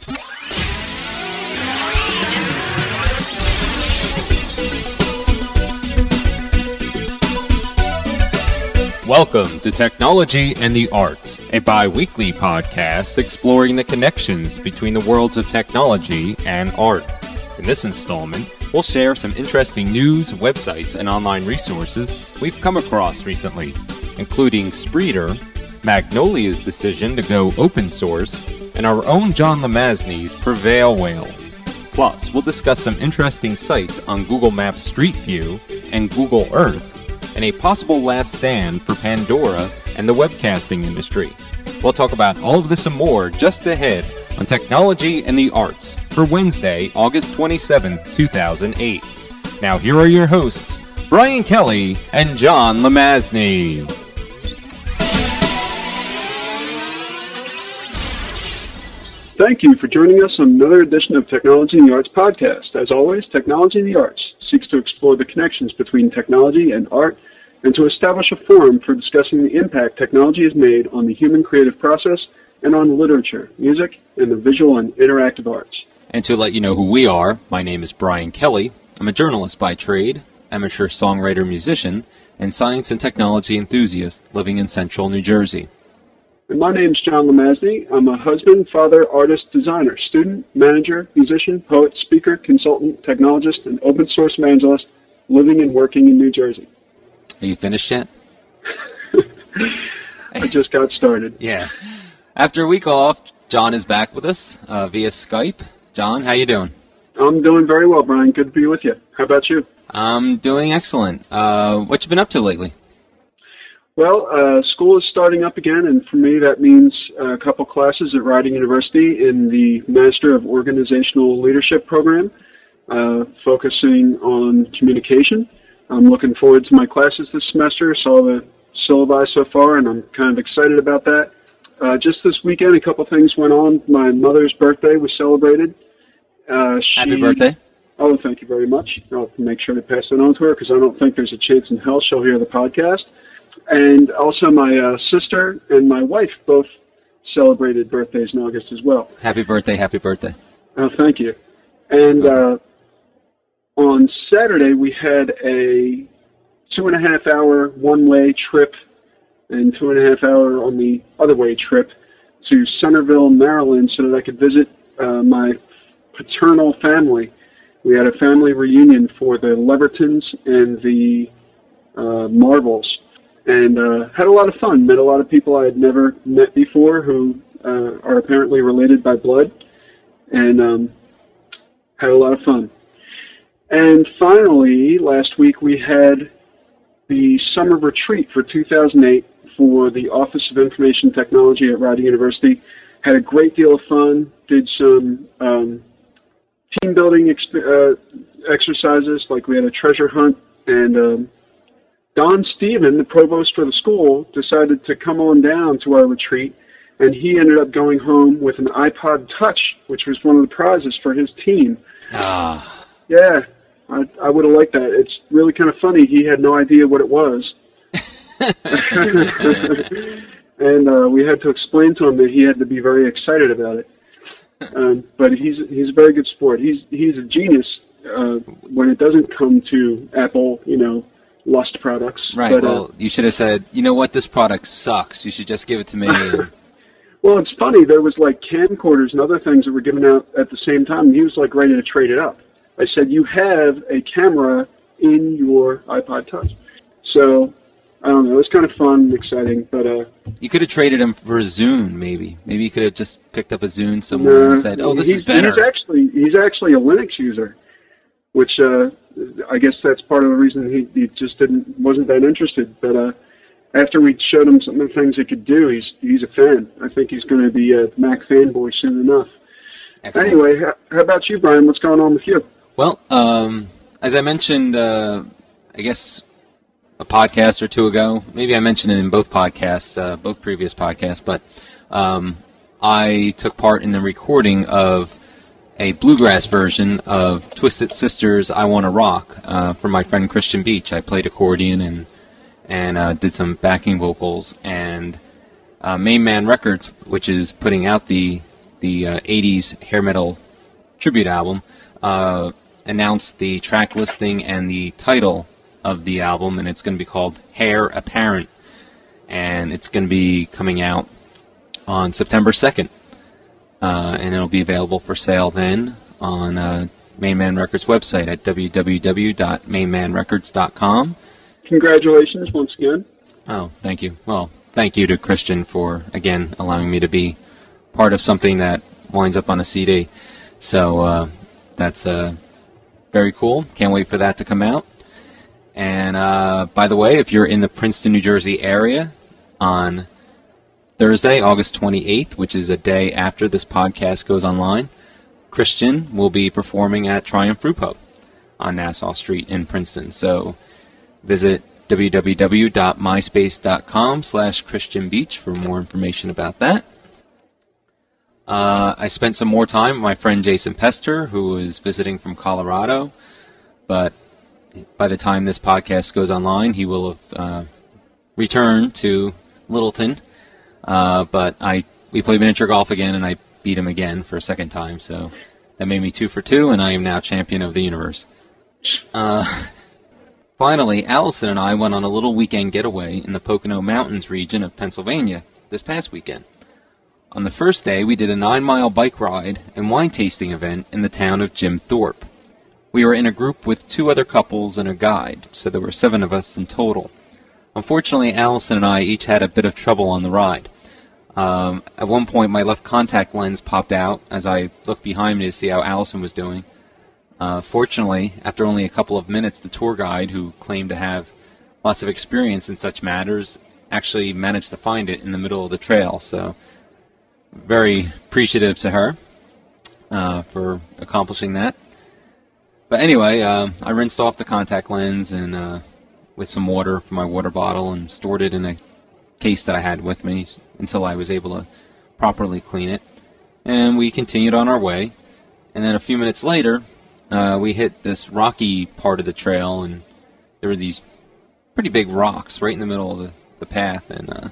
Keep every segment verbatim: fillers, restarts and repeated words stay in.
Welcome to Technology and the Arts, a bi-weekly podcast exploring the connections between the worlds of technology and art. In this installment, we'll share some interesting news, websites, and online resources we've come across recently, including Spreeder, Magnolia's decision to go open source, and our own John Lemazny's Prevail Whale. Plus, we'll discuss some interesting sites on Google Maps Street View and Google Earth, and a possible last stand for Pandora and the webcasting industry. We'll talk about all of this and more just ahead on Technology and the Arts for Wednesday, August twenty-seventh, two thousand eight. Now here are your hosts, Brian Kelly and John Lemazny. Thank you for joining us on another edition of Technology and the Arts podcast. As always, Technology and the Arts seeks to explore the connections between technology and art and to establish a forum for discussing the impact technology has made on the human creative process and on literature, music, and the visual and interactive arts. And to let you know who we are, my name is Brian Kelly. I'm a journalist by trade, amateur songwriter-musician, and science and technology enthusiast living in central New Jersey. And my name's John Lemazny. I'm a husband, father, artist, designer, student, manager, musician, poet, speaker, consultant, technologist, and open source evangelist living and working in New Jersey. Are you finished yet? I just got started. Yeah. After a week off, John is back with us uh, via Skype. John, how you doing? I'm doing very well, Brian. Good to be with you. How about you? I'm doing excellent. Uh, what you been up to lately? Well, uh, school is starting up again, and for me that means a couple classes at Rider University in the Master of Organizational Leadership program, uh, focusing on communication. I'm looking forward to my classes this semester, saw the syllabi so far, and I'm kind of excited about that. Uh, just this weekend, a couple things went on. My mother's birthday was celebrated. Uh, she, Happy birthday. Oh, thank you very much. I'll make sure to pass that on to her because I don't think there's a chance in hell she'll hear the podcast. And also my uh, sister and my wife both celebrated birthdays in August as well. Happy birthday, happy birthday. Oh, thank you. And uh, on Saturday we had a two and a half hour one-way trip and two and a half hour on the other way trip to Centerville, Maryland so that I could visit uh, my paternal family. We had a family reunion for the Levertons and the uh, Marvels. And uh, had a lot of fun. Met a lot of people I had never met before who uh, are apparently related by blood. And um, had a lot of fun. And finally, last week we had the summer retreat for two thousand eight for the Office of Information Technology at Rider University. Had a great deal of fun. Did some um, team building exp- uh, exercises, like we had a treasure hunt. And um, Don Stephen, the provost for the school, decided to come on down to our retreat, and he ended up going home with an iPod Touch, which was one of the prizes for his team. Ah. Yeah, I, I would have liked that. It's really kind of funny. He had no idea what it was. And uh, we had to explain to him that he had to be very excited about it. Um, but he's he's a very good sport. He's he's a genius uh, when it doesn't come to Apple, you know, Lust products. Right, but, well, uh, you should have said, you know what, this product sucks. You should just give it to me. Well, it's funny. There was like camcorders and other things that were given out at the same time. And he was like ready to trade it up. I said, you have a camera in your iPod Touch. So, I don't know. It was kind of fun and exciting. But uh, you could have traded him for a Zune, maybe. Maybe you could have just picked up a Zune somewhere no, and said, oh, this he's, is better. He's actually, he's actually a Linux user, which uh, I guess that's part of the reason he, he just didn't wasn't that interested. But uh, after we showed him some of the things he could do, he's he's a fan. I think he's going to be a Mac fanboy soon enough. Excellent. Anyway, how, how about you, Brian? What's going on with you? Well, um, as I mentioned, uh, I guess a podcast or two ago, maybe I mentioned it in both podcasts, uh, both previous podcasts, but um, I took part in the recording of a bluegrass version of Twisted Sister's I Wanna Rock uh, for my friend Christian Beach. I played accordion and and uh, did some backing vocals, and uh, Main Man Records, which is putting out the the uh, eighties hair metal tribute album, uh, announced the track listing and the title of the album, and it's going to be called Hair Apparent, and it's going to be coming out on September second, uh, and it'll be available for sale then on uh, Main Man Records website at w w w dot main man records dot com. Congratulations once again. Oh, thank you. Well, thank you to Christian for, again, allowing me to be part of something that winds up on a C D. So uh, that's uh, very cool. Can't wait for that to come out. And uh, by the way, if you're in the Princeton, New Jersey area on Thursday, August twenty-eighth, which is a day after this podcast goes online, Christian will be performing at Triumph Brew Pub on Nassau Street in Princeton. So visit w w w dot myspace dot com slash Christian Beach for more information about that. Uh, I spent some more time with my friend Jason Pester, who is visiting from Colorado, but by the time this podcast goes online, he will have uh, returned to Littleton. Uh, but I we played miniature golf again, and I beat him again for a second time, so that made me two for two, and I am now champion of the universe. Uh... Finally, Allison and I went on a little weekend getaway in the Pocono Mountains region of Pennsylvania this past weekend. On the first day, we did a nine-mile bike ride and wine tasting event in the town of Jim Thorpe. We were in a group with two other couples and a guide, so there were seven of us in total. Unfortunately, Allison and I each had a bit of trouble on the ride. Um, at one point, my left contact lens popped out as I looked behind me to see how Allison was doing. Uh, fortunately, after only a couple of minutes, the tour guide, who claimed to have lots of experience in such matters, actually managed to find it in the middle of the trail. So, very appreciative to her uh, for accomplishing that. But anyway, uh, I rinsed off the contact lens and uh, with some water from my water bottle and stored it in a case that I had with me until I was able to properly clean it. And we continued on our way. And then a few minutes later, Uh, we hit this rocky part of the trail, and there were these pretty big rocks right in the middle of the, the path, and uh,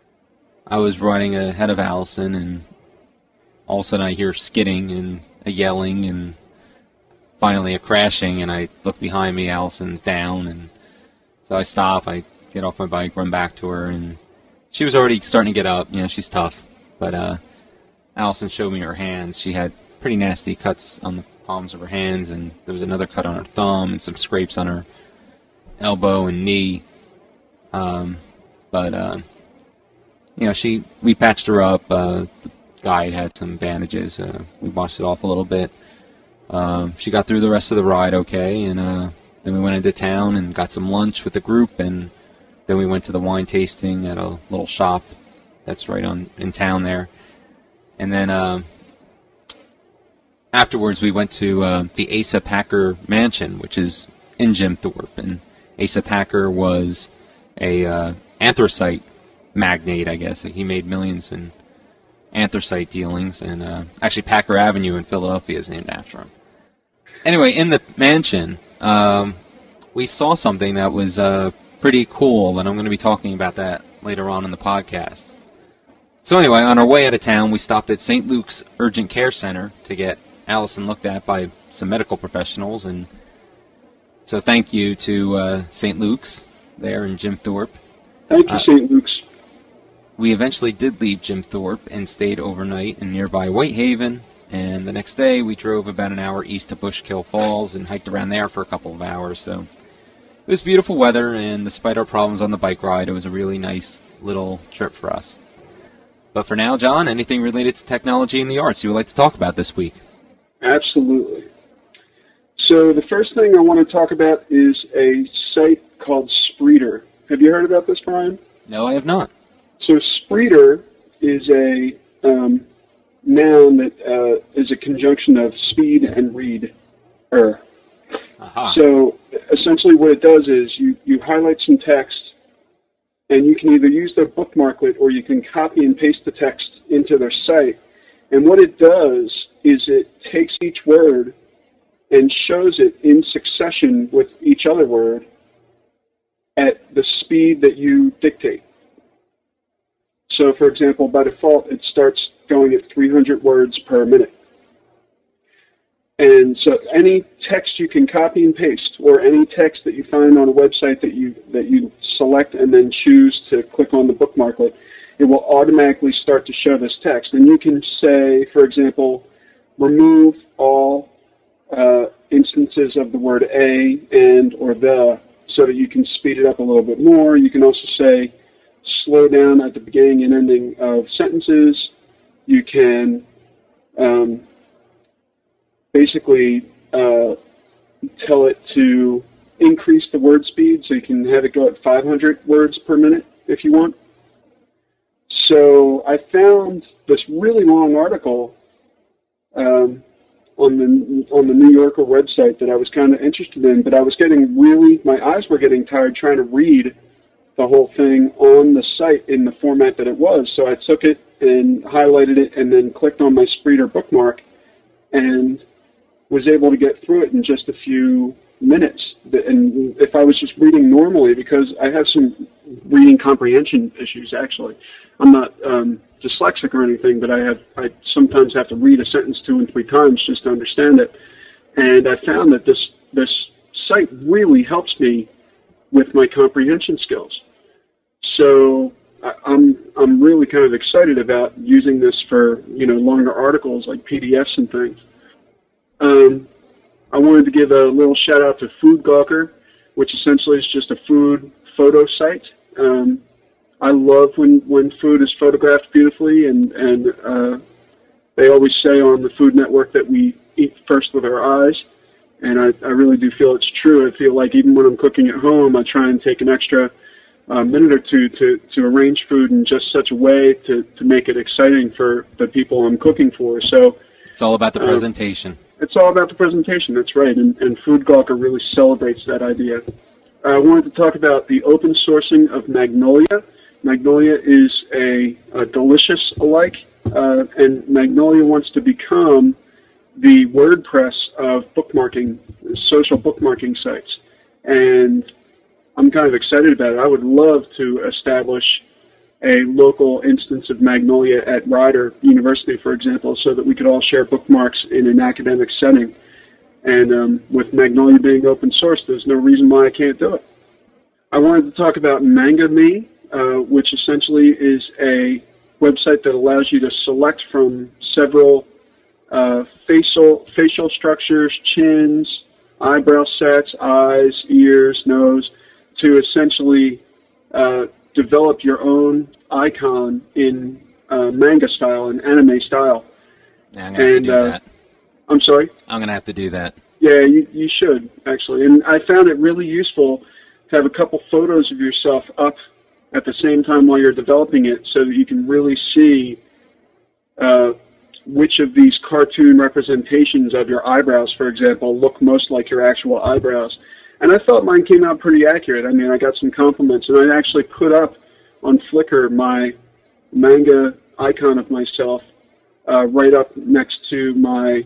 I was riding ahead of Allison, and all of a sudden I hear skidding and a yelling, and finally a crashing, and I look behind me, Allison's down, and so I stop, I get off my bike, run back to her, and she was already starting to get up. You know, she's tough, but uh, Allison showed me her hands. She had pretty nasty cuts on the palms of her hands, and there was another cut on her thumb and some scrapes on her elbow and knee. Um, but uh, you know, she we patched her up. Uh, the guide had some bandages. Uh, we washed it off a little bit. Um, she got through the rest of the ride okay, and uh, then we went into town and got some lunch with the group, and then we went to the wine tasting at a little shop that's right on in town there, and then. Uh, Afterwards, we went to uh, the Asa Packer Mansion, which is in Jim Thorpe. And Asa Packer was a uh, anthracite magnate, I guess. He made millions in anthracite dealings. And uh, actually, Packer Avenue in Philadelphia is named after him. Anyway, in the mansion, um, we saw something that was uh, pretty cool, and I'm going to be talking about that later on in the podcast. So anyway, on our way out of town, we stopped at Saint Luke's Urgent Care Center to get Allison looked at by some medical professionals, and so thank you to uh, Saint Luke's there in Jim Thorpe. Thank you, uh, Saint Luke's. We eventually did leave Jim Thorpe and stayed overnight in nearby Whitehaven, and the next day we drove about an hour east to Bushkill Falls and hiked around there for a couple of hours. So it was beautiful weather, and despite our problems on the bike ride, it was a really nice little trip for us. But for now, John, anything related to technology and the arts you would like to talk about this week? Absolutely. So the first thing I want to talk about is a site called Spreeder. Have you heard about this, Brian? No, I have not. So Spreeder is a um, noun that uh, is a conjunction of speed and read. Er. Aha. So essentially what it does is you, you highlight some text, and you can either use their bookmarklet or you can copy and paste the text into their site. And what it does is it takes each word and shows it in succession with each other word at the speed that you dictate. So, for example, by default, it starts going at three hundred words per minute. And so any text you can copy and paste, or any text that you find on a website that you that you select and then choose to click on the bookmarklet, it will automatically start to show this text. And you can say, for example, remove all uh, instances of the word a, and, or the, so that you can speed it up a little bit more. You can also say slow down at the beginning and ending of sentences. You can um, basically uh, tell it to increase the word speed, so you can have it go at five hundred words per minute if you want. So I found this really long article um, on the on the New Yorker website that I was kind of interested in, but I was getting really, my eyes were getting tired trying to read the whole thing on the site in the format that it was. So I took it and highlighted it and then clicked on my Spreeder bookmark and was able to get through it in just a few minutes. And if I was just reading normally, because I have some reading comprehension issues, actually. I'm not um, dyslexic or anything, but I have I sometimes have to read a sentence two and three times just to understand it. And I found that this this site really helps me with my comprehension skills. So I, I'm I'm really kind of excited about using this for, you know, longer articles like P D Fs and things. Um, I wanted to give a little shout out to Food Gawker, which essentially is just a food photo site. Um, I love when, when food is photographed beautifully, and, and uh, they always say on the Food Network that we eat first with our eyes, and I, I really do feel it's true. I feel like even when I'm cooking at home, I try and take an extra uh, minute or two to, to arrange food in just such a way to, to make it exciting for the people I'm cooking for. So it's all about the presentation. Uh, It's all about the presentation, that's right, and, and Food Gawker really celebrates that idea. I wanted to talk about the open sourcing of Magnolia. Magnolia is a, a delicious alike, uh, and Magnolia wants to become the WordPress of bookmarking, social bookmarking sites. And I'm kind of excited about it. I would love to establish a local instance of Magnolia at Rider University, for example, so that we could all share bookmarks in an academic setting. And um, with Magnolia being open source, there's no reason why I can't do it. I wanted to talk about MangaMe, uh, which essentially is a website that allows you to select from several uh, facial, facial structures, chins, eyebrow sets, eyes, ears, nose, to essentially uh, develop your own icon in uh, manga style and anime style. Yeah, I'm going to have and, to do uh, that. I'm sorry? I'm going to have to do that. Yeah, you, you should, actually. And I found it really useful to have a couple photos of yourself up at the same time while you're developing it, so that you can really see uh, which of these cartoon representations of your eyebrows, for example, look most like your actual eyebrows. And I thought mine came out pretty accurate. I mean, I got some compliments, and I actually put up on Flickr my manga icon of myself uh, right up next to my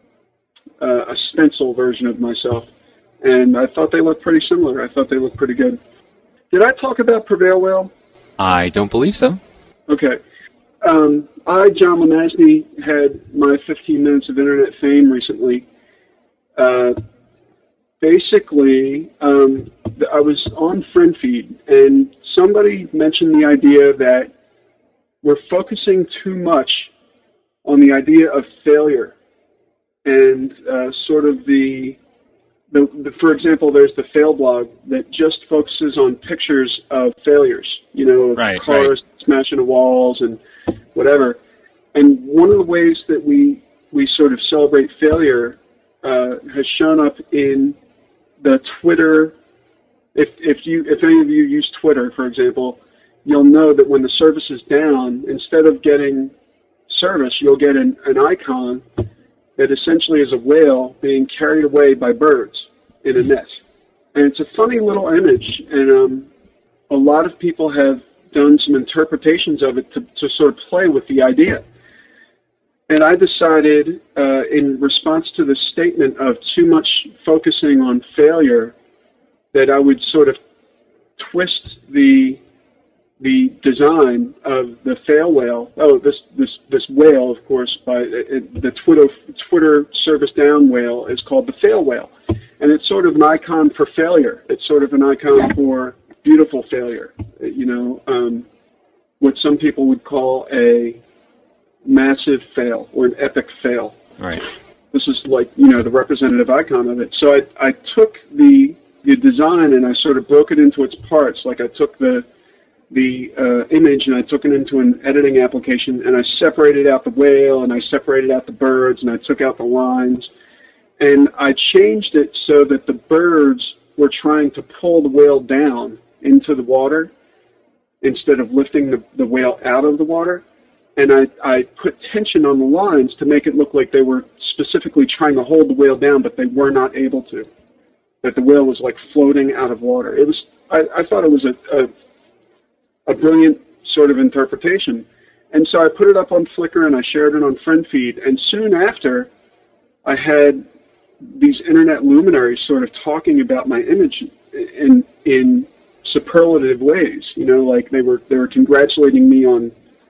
uh, a stencil version of myself. And I thought they looked pretty similar. I thought they looked pretty good. Did I talk about Prevail Whale? I don't believe so. Okay. Um, I, John Lemasney, had my fifteen minutes of internet fame recently. Uh, basically, um, I was on FriendFeed, and somebody mentioned the idea that we're focusing too much on the idea of failure and uh, sort of the, the, the, for example, there's the fail blog that just focuses on pictures of failures, you know, of right, cars right. smashing into walls and whatever. And one of the ways that we, we sort of celebrate failure uh, has shown up in the Twitter. If, if, you, if any of you use Twitter, for example, you'll know that when the service is down, instead of getting service, you'll get an, an icon that essentially is a whale being carried away by birds in a net. And it's a funny little image, and um, a lot of people have done some interpretations of it to, to sort of play with the idea. And I decided, uh, in response to the statement of too much focusing on failure, that I would sort of twist the the design of the fail whale. Oh, this this this whale, of course, by it, the Twitter Twitter service down whale is called the fail whale, and it's sort of an icon for failure. It's sort of an icon for beautiful failure. You know, um, what some people would call a massive fail or an epic fail. Right. This is like, you know, the representative icon of it. So I I took the the design and I sort of broke it into its parts. Like I took the the uh, image and I took it into an editing application and I separated out the whale and I separated out the birds and I took out the lines and I changed it so that the birds were trying to pull the whale down into the water instead of lifting the, the whale out of the water. And I, I put tension on the lines to make it look like they were specifically trying to hold the whale down, but they were not able to. That the whale was like floating out of water. It was, I, I thought it was a, a a brilliant sort of interpretation. And so I put it up on Flickr and I shared it on FriendFeed. And soon after, I had these internet luminaries sort of talking about my image in in superlative ways. You know, like they were they were congratulating me on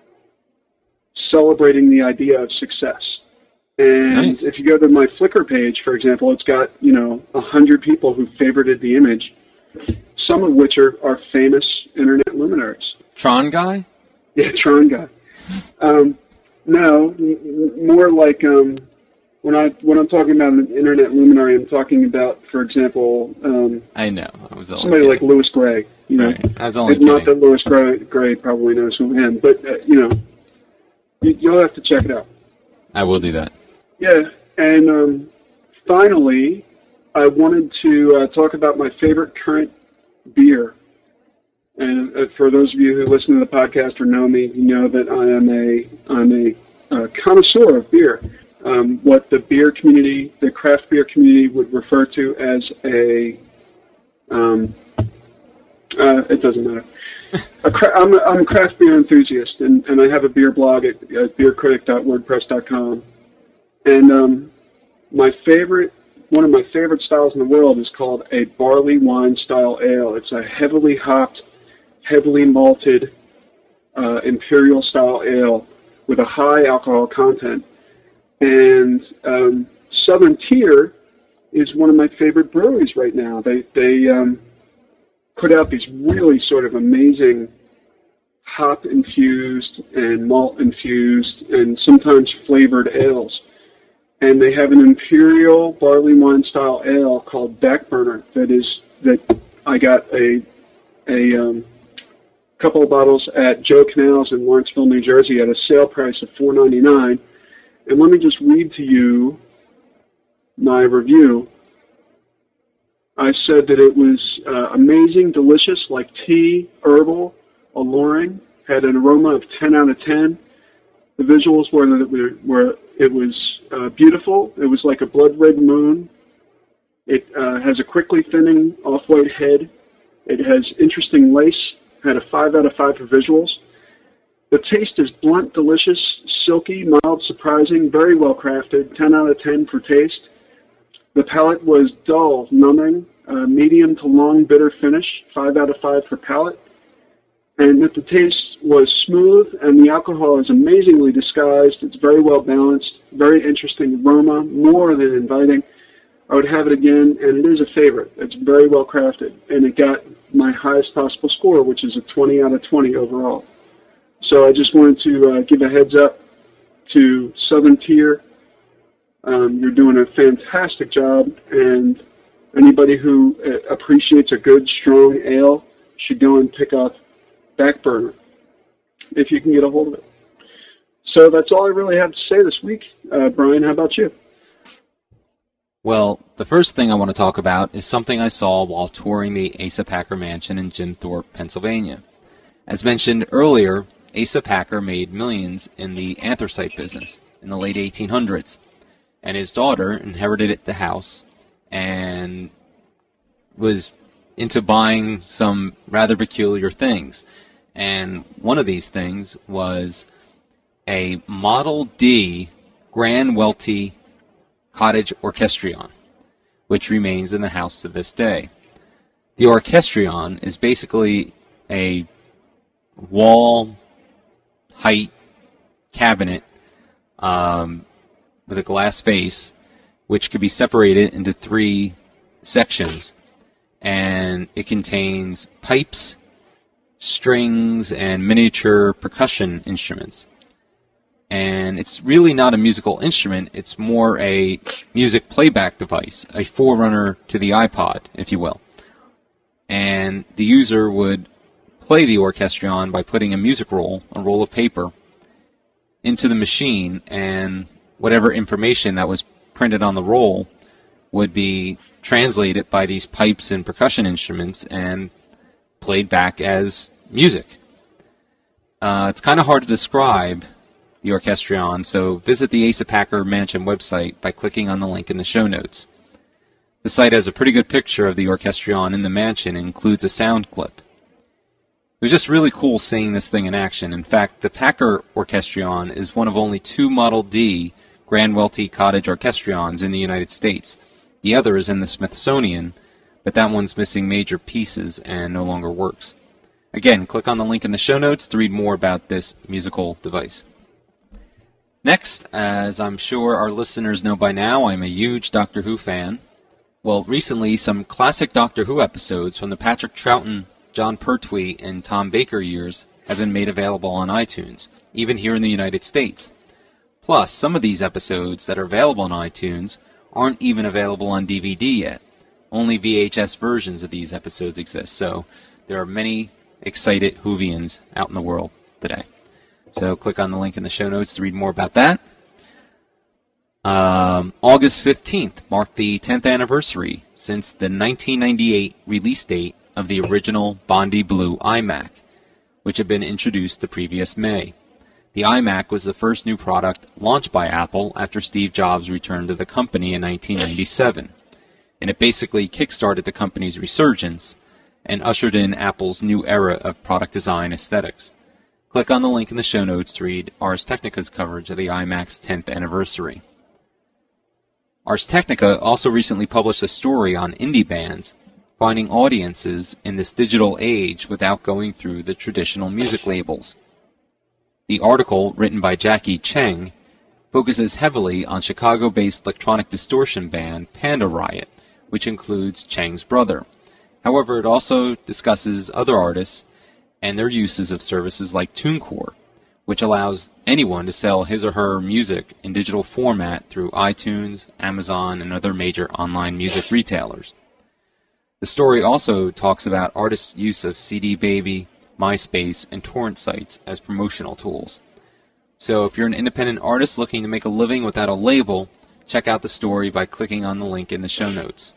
celebrating the idea of success. And nice. If you go to my Flickr page, for example, it's got, you know, a hundred people who favorited the image, some of which are, are famous internet luminaries. Tron guy? Yeah, Tron guy. Um, no, m- more like um, when I when I'm talking about an internet luminary, I'm talking about, for example, um, I know I was only somebody kidding. like Louis Gray. You know, right. I was only not kidding. that Louis Gray, Gray probably knows who I am, but uh, you know, you, you'll have to check it out. I will do that. Yeah, and um, finally, I wanted to uh, talk about my favorite current beer. And uh, for those of you who listen to the podcast or know me, you know that I am a I'm a uh, connoisseur of beer. Um, what the beer community, the craft beer community, would refer to as a um, uh, it doesn't matter. a cra- I'm, a, I'm a craft beer enthusiast, and, and I have a beer blog at, at beer critic dot wordpress dot com. And um, my favorite. One of my favorite styles in the world is called a barley wine style ale. It's a heavily hopped, heavily malted uh, imperial style ale with a high alcohol content. And um, Southern Tier is one of my favorite breweries right now. They they um, put out these really sort of amazing hop infused and malt infused and sometimes flavored ales. And they have an imperial barley wine style ale called Backburner that is that I got a a um, couple of bottles at Joe Canals in Lawrenceville, New Jersey, at a sale price of four ninety-nine. And let me just read to you my review. I said that it was uh, amazing, delicious, like tea, herbal, alluring, had an aroma of ten out of ten. The visuals were that it were, were it was uh, beautiful. It was like a blood red moon. It uh, has a quickly thinning off-white head. It has interesting lace. Had a five out of five for visuals. The taste is blunt, delicious, silky, mild, surprising, very well crafted. ten out of ten for taste. The palate was dull, numbing, uh, medium to long bitter finish. five out of five for palate. And that the taste was smooth, and the alcohol is amazingly disguised. It's very well balanced, very interesting aroma, more than inviting. I would have it again, and it is a favorite. It's very well crafted, and it got my highest possible score, which is a twenty out of twenty overall. So I just wanted to uh, give a heads up to Southern Tier. Um, you're doing a fantastic job, and anybody who uh, appreciates a good, strong ale should go and pick up Backburner, if you can get a hold of it. So that's all I really have to say this week. Uh, Brian, how about you? Well, the first thing I want to talk about is something I saw while touring the Asa Packer mansion in Ginthorpe, Pennsylvania. As mentioned earlier, Asa Packer made millions in the anthracite business in the late eighteen hundreds, and his daughter inherited the house and was into buying some rather peculiar things. And one of these things was a Model D Grand Welty Cottage Orchestrion, which remains in the house to this day. The Orchestrion is basically a wall height cabinet um, with a glass face, which could be separated into three sections, and it contains pipes, strings, and miniature percussion instruments. And it's really not a musical instrument, it's more a music playback device, a forerunner to the iPod, if you will. And the user would play the Orchestrion by putting a music roll, a roll of paper, into the machine, and whatever information that was printed on the roll would be translated by these pipes and percussion instruments and played back as music. Uh, it's kind of hard to describe the Orchestrion, so visit the Asa Packer Mansion website by clicking on the link in the show notes. The site has a pretty good picture of the Orchestrion in the mansion and includes a sound clip. It was just really cool seeing this thing in action. In fact, the Packer Orchestrion is one of only two Model D Grand Welty Cottage Orchestrions in the United States. The other is in the Smithsonian, but that one's missing major pieces and no longer works. Again, click on the link in the show notes to read more about this musical device. Next, as I'm sure our listeners know by now, I'm a huge Doctor Who fan. Well, recently, some classic Doctor Who episodes from the Patrick Troughton, John Pertwee, and Tom Baker years have been made available on iTunes, even here in the United States. Plus, some of these episodes that are available on iTunes aren't even available on D V D yet. Only V H S versions of these episodes exist, so there are many excited Whovians out in the world today. So click on the link in the show notes to read more about that. Um, August fifteenth marked the tenth anniversary since the nineteen ninety-eight release date of the original Bondi Blue iMac, which had been introduced the previous May. The iMac was the first new product launched by Apple after Steve Jobs returned to the company in nineteen ninety-seven, and it basically kickstarted the company's resurgence and ushered in Apple's new era of product design aesthetics. Click on the link in the show notes to read Ars Technica's coverage of the iMac's tenth anniversary. Ars Technica also recently published a story on indie bands finding audiences in this digital age without going through the traditional music labels. The article, written by Jackie Cheng, focuses heavily on Chicago-based electronic distortion band Panda Riot, which includes Cheng's brother. However, it also discusses other artists and their uses of services like TuneCore, which allows anyone to sell his or her music in digital format through iTunes, Amazon, and other major online music retailers. The story also talks about artists' use of C D Baby, MySpace, and torrent sites as promotional tools. So if you're an independent artist looking to make a living without a label, check out the story by clicking on the link in the show notes.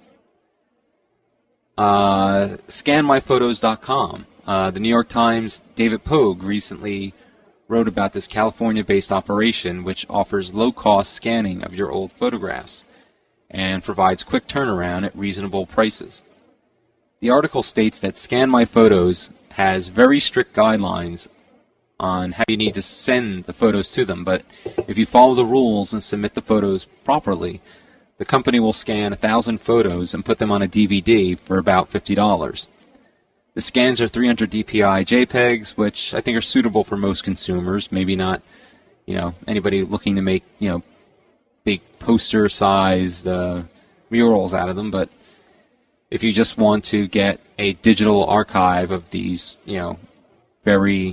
Uh, scan my photos dot com. Uh, the New York Times' David Pogue recently wrote about this California-based operation which offers low-cost scanning of your old photographs and provides quick turnaround at reasonable prices. The article states that Scan My Photos has very strict guidelines on how you need to send the photos to them, but if you follow the rules and submit the photos properly, the company will scan a thousand photos and put them on a D V D for about fifty dollars. The scans are three hundred D P I JPEGs, which I think are suitable for most consumers. Maybe not, you know, anybody looking to make, you know, big poster-sized uh, murals out of them. But if you just want to get a digital archive of these, you know, very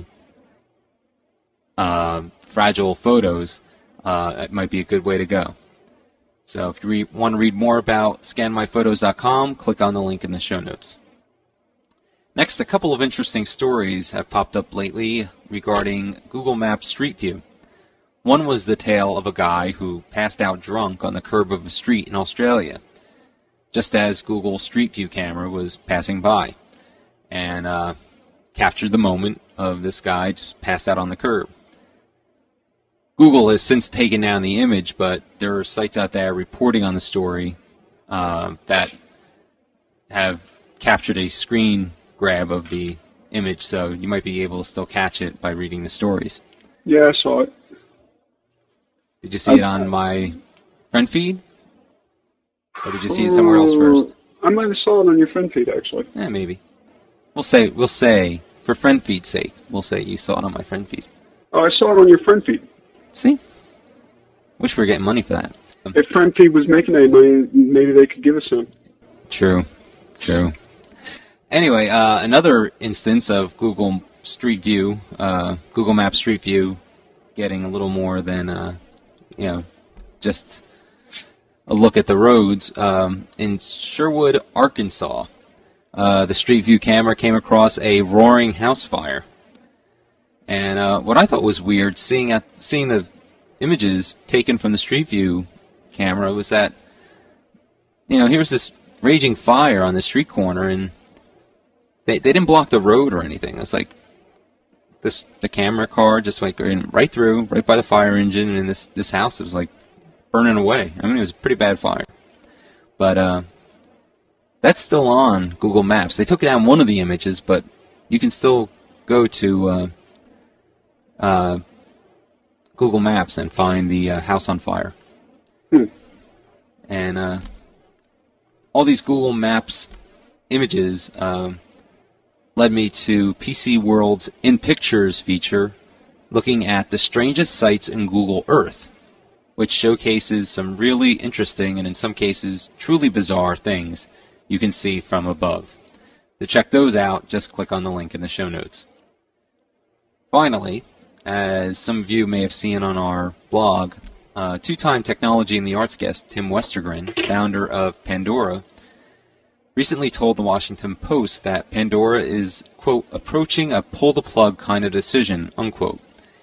uh, fragile photos, uh, it might be a good way to go. So if you re- want to read more about scan my photos dot com, click on the link in the show notes. Next, a couple of interesting stories have popped up lately regarding Google Maps Street View. One was the tale of a guy who passed out drunk on the curb of a street in Australia, just as Google Street View camera was passing by, and uh, captured the moment of this guy just passed out on the curb. Google has since taken down the image, but there are sites out there reporting on the story uh, that have captured a screen grab of the image, so you might be able to still catch it by reading the stories. Yeah, I saw it. Did you see it on my friend feed? Or did you see it somewhere else first? I might have saw it on your friend feed, actually. Yeah, maybe. We'll say we'll say for friend feed's sake, we'll say you saw it on my friend feed. Oh, I saw it on your friend feed. See? Wish we were getting money for that. If friend feed was making any money, maybe they could give us some. True. True. Anyway, uh, another instance of Google Street View, uh, Google Maps Street View getting a little more than, uh, you know, just a look at the roads. Um, in Sherwood, Arkansas, uh, the Street View camera came across a roaring house fire. And uh, what I thought was weird, seeing at, seeing the images taken from the Street View camera, was that, you know, here's this raging fire on the street corner, and they they didn't block the road or anything. It's like this the camera car just like in right through, right by the fire engine, and this this house was like burning away. I mean, it was a pretty bad fire. But uh, that's still on Google Maps. They took down one of the images, but you can still go to uh, uh, Google Maps and find the uh, house on fire. Hmm. And uh, all these Google Maps images um, led me to P C World's In Pictures feature, looking at the strangest sites in Google Earth, which showcases some really interesting and in some cases truly bizarre things you can see from above. To check those out, just click on the link in the show notes. Finally, as some of you may have seen on our blog, uh, two-time Technology and the Arts guest Tim Westergren, founder of Pandora, recently told the Washington Post that Pandora is, quote, approaching a pull-the-plug kind of decision, unquote,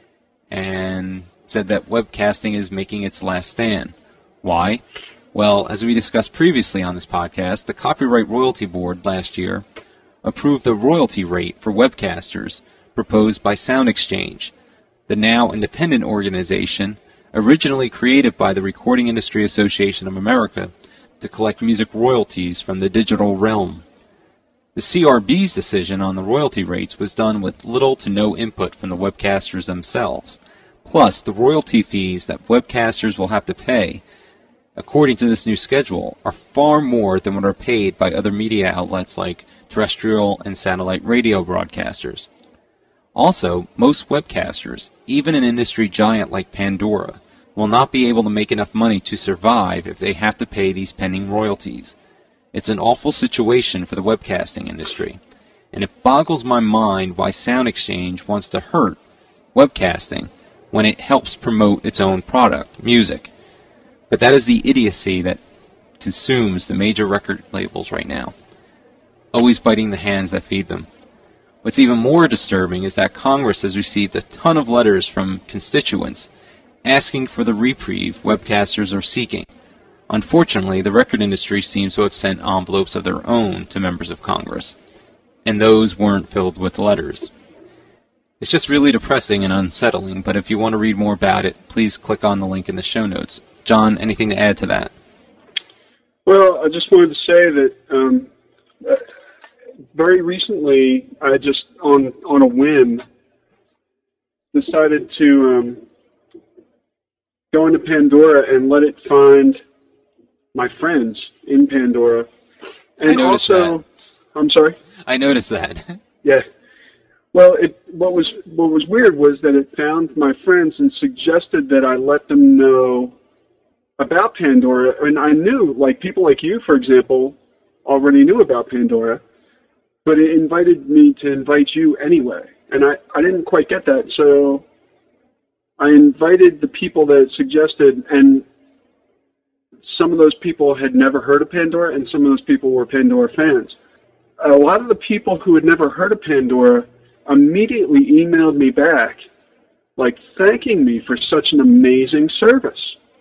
and said that webcasting is making its last stand. Why? Well, as we discussed previously on this podcast, the Copyright Royalty Board last year approved the royalty rate for webcasters proposed by SoundExchange, the now independent organization originally created by the Recording Industry Association of America to collect music royalties from the digital realm. The C R B's decision on the royalty rates was done with little to no input from the webcasters themselves. Plus, the royalty fees that webcasters will have to pay, according to this new schedule, are far more than what are paid by other media outlets like terrestrial and satellite radio broadcasters. Also, most webcasters, even an industry giant like Pandora, will not be able to make enough money to survive if they have to pay these pending royalties. It's an awful situation for the webcasting industry, and it boggles my mind why SoundExchange wants to hurt webcasting when it helps promote its own product, music. But that is the idiocy that consumes the major record labels right now, always biting the hands that feed them. What's even more disturbing is that Congress has received a ton of letters from constituents asking for the reprieve webcasters are seeking. Unfortunately, the record industry seems to have sent envelopes of their own to members of Congress, and those weren't filled with letters. It's just really depressing and unsettling, but if you want to read more about it, please click on the link in the show notes. John, anything to add to that? Well, I just wanted to say that um, uh, very recently, I just, on on a whim, decided to um, go into Pandora and let it find my friends in Pandora. And I noticed also, that. I'm sorry? I noticed that. Yeah. Well, it, what was what was weird was that it found my friends and suggested that I let them know about Pandora. And I knew, like people like you, for example, already knew about Pandora, but it invited me to invite you anyway. And I, I didn't quite get that, so I invited the people that suggested, and some of those people had never heard of Pandora, and some of those people were Pandora fans. A lot of the people who had never heard of Pandora immediately emailed me back, like thanking me for such an amazing service.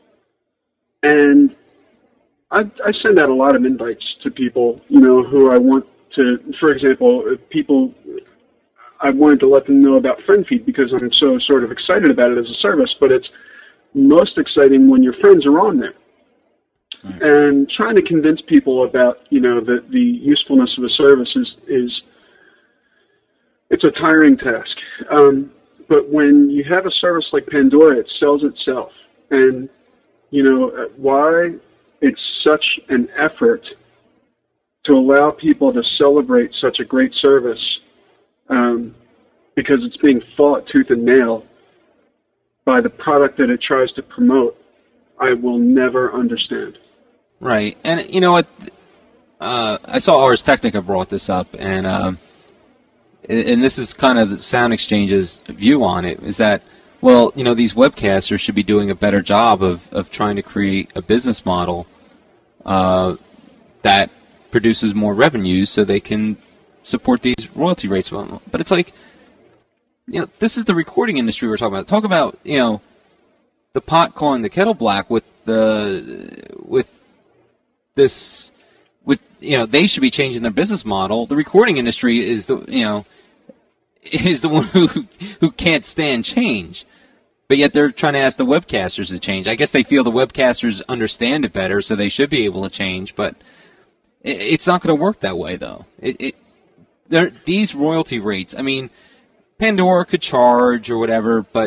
And I, I send out a lot of invites to people, you know, who I want to, for example, people, I wanted to let them know about FriendFeed because I'm so sort of excited about it as a service, but it's most exciting when your friends are on there. Right. And trying to convince people about, you know, the, the usefulness of a service is, is it's a tiring task. Um, but when you have a service like Pandora, it sells itself. And, you know, why it's such an effort to allow people to celebrate such a great service um, because it's being fought tooth and nail by the product that it tries to promote, I will never understand. Right. And you know what? Uh, I saw Ars Technica brought this up, and um, and this is kind of the Sound Exchange's view on it, is that, well, you know, these webcasters should be doing a better job of, of trying to create a business model uh, that produces more revenues so they can support these royalty rates. But it's like, you know, this is the recording industry we're talking about. Talk about, you know, the pot calling the kettle black with the with this with you know they should be changing their business model. The recording industry is the you know is the one who who can't stand change, but yet they're trying to ask the webcasters to change. I guess they feel the webcasters understand it better, so they should be able to change. But it, it's not going to work that way, though. It, it there these royalty rates. I mean, Pandora could charge or whatever, but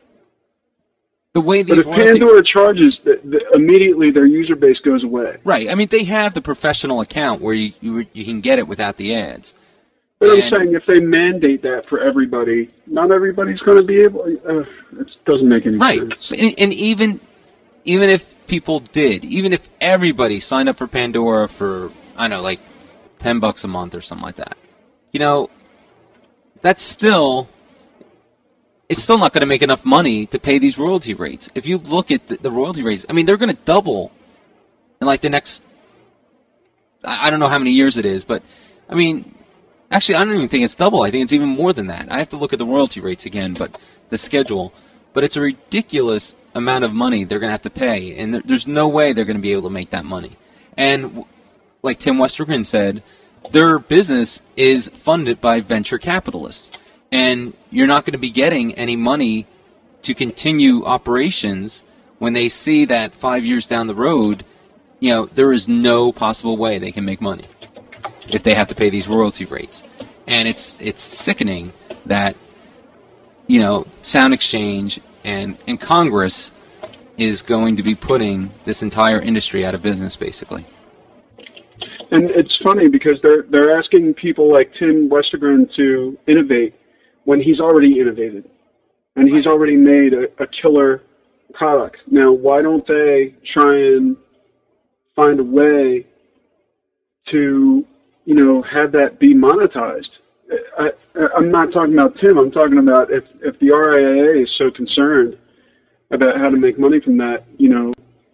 the way these but if royalty... Pandora charges, the, the, immediately their user base goes away. Right. I mean, they have the professional account where you you, you can get it without the ads. But and, I'm saying if they mandate that for everybody, not everybody's going to be able. Uh, it doesn't make any right. sense. Right. And, and even even if people did, even if everybody signed up for Pandora for, I don't know, like ten bucks a month or something like that, you know, that's still, it's still not going to make enough money to pay these royalty rates. If you look at the, the royalty rates, I mean, they're going to double in like the next, I, I don't know how many years it is, but I mean, actually, I don't even think it's double. I think it's even more than that. I have to look at the royalty rates again, but the schedule. But it's a ridiculous amount of money they're going to have to pay, and there, there's no way they're going to be able to make that money. And like Tim Westergren said, their business is funded by venture capitalists, and you're not going to be getting any money to continue operations when they see that five years down the road, you know, there is no possible way they can make money if they have to pay these royalty rates. And it's it's sickening that, you know, Sound Exchange and, and Congress is going to be putting this entire industry out of business, basically. And it's funny because they're they're asking people like Tim Westergren to innovate when he's already innovated and he's already made a, a killer product. Now, why don't they try and find a way to, you know, have that be monetized? I, I'm not talking about Tim. I'm talking about if, if the R I A A is so concerned about how to make money from that, you know,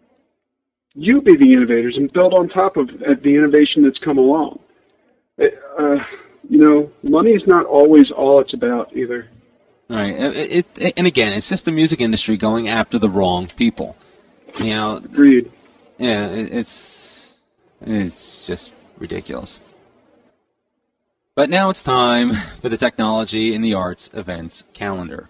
you be the innovators and build on top of the innovation that's come along. Uh, you know, money is not always all it's about either. Right. It, it, and again, it's just the music industry going after the wrong people. You know. Agreed. Yeah, it, it's it's just ridiculous. But now it's time for the Technology and the Arts events calendar.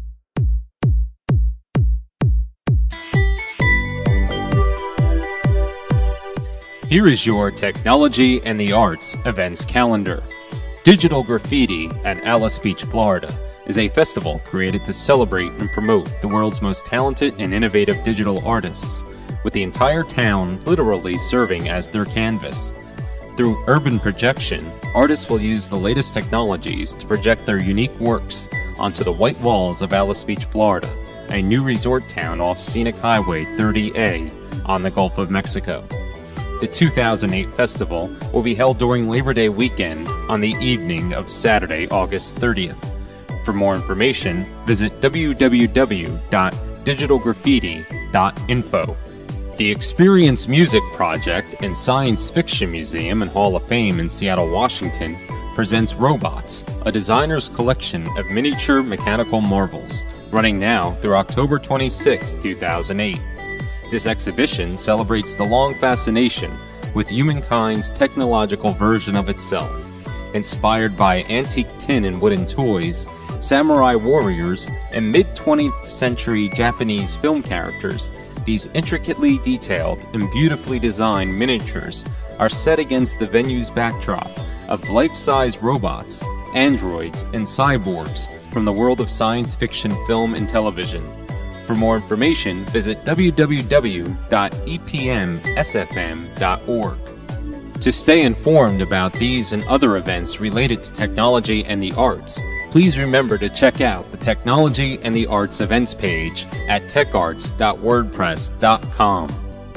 Here is your Technology and the Arts events calendar. Digital Graffiti at Alice Beach, Florida is a festival created to celebrate and promote the world's most talented and innovative digital artists, with the entire town literally serving as their canvas. Through urban projection, artists will use the latest technologies to project their unique works onto the white walls of Alice Beach, Florida, a new resort town off Scenic Highway thirty A on the Gulf of Mexico. The two thousand eight festival will be held during Labor Day weekend on the evening of Saturday, August thirtieth. For more information, visit w w w dot digital graffiti dot info. The Experience Music Project and Science Fiction Museum and Hall of Fame in Seattle, Washington presents Robots, a designer's collection of miniature mechanical marvels, running now through October twenty-sixth, two thousand eight. This exhibition celebrates the long fascination with humankind's technological version of itself. Inspired by antique tin and wooden toys, samurai warriors, and mid-twentieth century Japanese film characters, these intricately detailed and beautifully designed miniatures are set against the venue's backdrop of life-size robots, androids, and cyborgs from the world of science fiction film and television. For more information, visit w w w dot e p m s f m dot org. To stay informed about these and other events related to technology and the arts, please remember to check out the Technology and the Arts events page at tech arts dot wordpress dot com.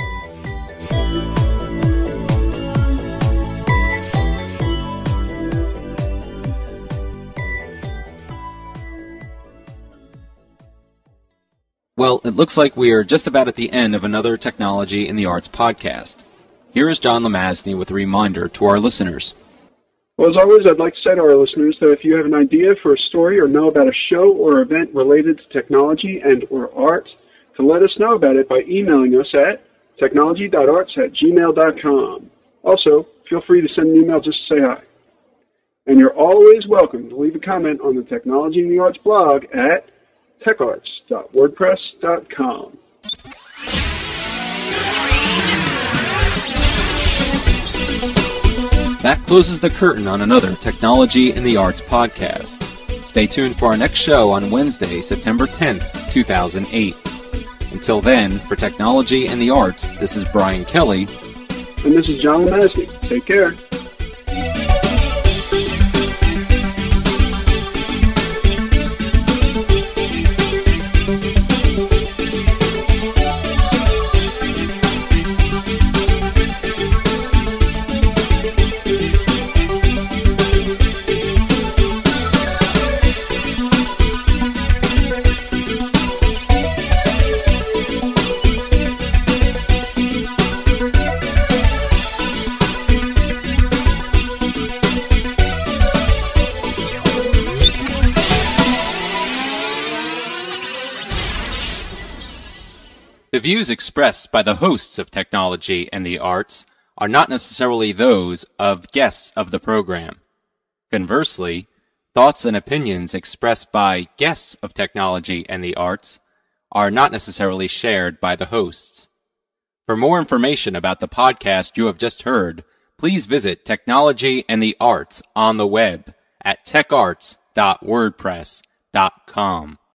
Well, it looks like we are just about at the end of another Technology in the Arts podcast. Here is John Lemastny with a reminder to our listeners. Well, as always, I'd like to say to our listeners that if you have an idea for a story or know about a show or event related to technology and or art, to let us know about it by emailing us at technology dot arts at gmail dot com. Also, feel free to send an email just to say hi. And you're always welcome to leave a comment on the Technology in the Arts blog at tech arts dot wordpress dot com. That closes the curtain on another Technology in the Arts podcast. Stay tuned for our next show on Wednesday, September tenth, two thousand eight. Until then, for Technology in the Arts, this is Brian Kelly. And this is John Lemastny. Take care. The views expressed by the hosts of Technology and the Arts are not necessarily those of guests of the program. Conversely, thoughts and opinions expressed by guests of Technology and the Arts are not necessarily shared by the hosts. For more information about the podcast you have just heard, please visit Technology and the Arts on the web at tech arts dot wordpress dot com.